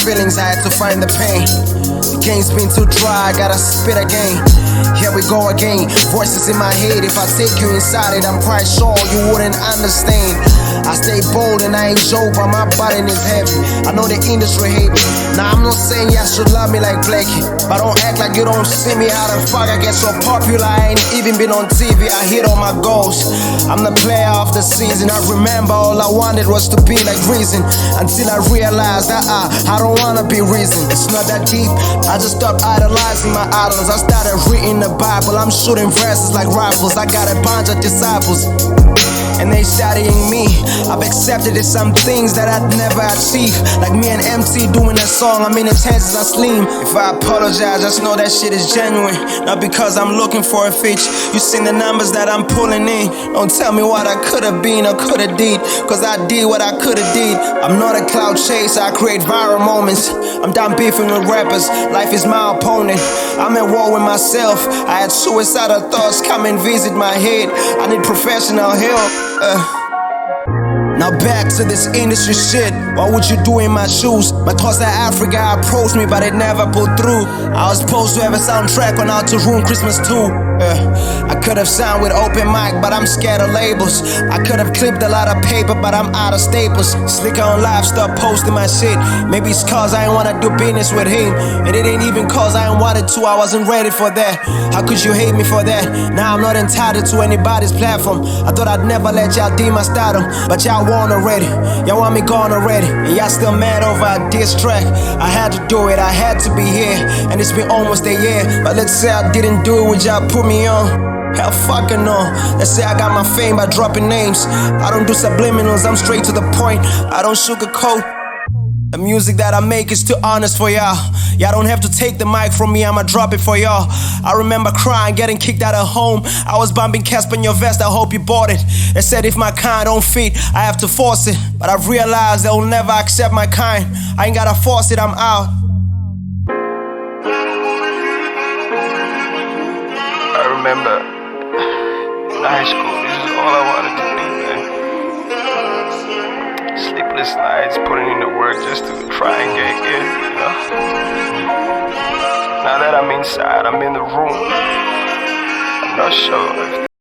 feelings, I had to find the pain. The game's been too dry, I gotta spit again. Here we go again, voices in my head. If I take you inside it, I'm quite sure you wouldn't understand. I stay bold and I ain't joke, but my body is heavy. I know the industry hate me. Now I'm not saying y'all should love me like Blakey, but don't act like you don't see me. How the fuck I get so popular? I ain't even been on TV. I hit all my goals. I'm the player of the season. I remember all I wanted was to be like Reason, until I realized that I don't wanna be Reason. It's not that deep. I just stopped idolizing my idols. I started reading the Bible. I'm shooting verses like rifles. I got a bunch of disciples, and they studying me. I've accepted it, some things that I'd never achieve. Like me and MT doing a song, I mean the chances are slim. If I apologize, just know that shit is genuine, not because I'm looking for a fix. You seen the numbers that I'm pulling in. Don't tell me what I could've been or could've did, cause I did what I could've did. I'm not a cloud chaser, I create viral moments. I'm done beefing with rappers, life is my opponent. I'm at war with myself. I had suicidal thoughts come and visit my head. I need professional help. Now back to this industry shit. What would you do in my shoes? My thoughts at Africa approached me, but it never pulled through. I was supposed to have a soundtrack on Out to Ruin Christmas too. I could have signed with Open Mic, but I'm scared of labels. I could have clipped a lot of paper, but I'm out of staples. Slicker on live, stop posting my shit. Maybe it's cause I ain't wanna do business with him, and it ain't even cause I ain't wanted to. I wasn't ready for that. How could you hate me for that? Now I'm not entitled to anybody's platform. I thought I'd never let y'all deem my stardom, but y'all won already. Y'all want me gone already, and y'all still mad over a diss track. I had to do it, I had to be here, and it's been almost a year. But let's say I didn't do it, would y'all put me on? Hell fucking no. Let's say I got my fame by dropping names. I don't do subliminals, I'm straight to the point. I don't sugarcoat. The music that I make is too honest for y'all. Y'all don't have to take the mic from me, I'ma drop it for y'all. I remember crying, getting kicked out of home. I was bumping Casper in your vest, I hope you bought it. They said if my kind don't fit, I have to force it. But I've realized they'll never accept my kind. I ain't gotta force it, I'm out. I remember in high school, this is all I wanted to do, man. Sleepless nights, putting in the work just to try and get good, you know. Now that I'm inside, I'm in the room, I'm not sure if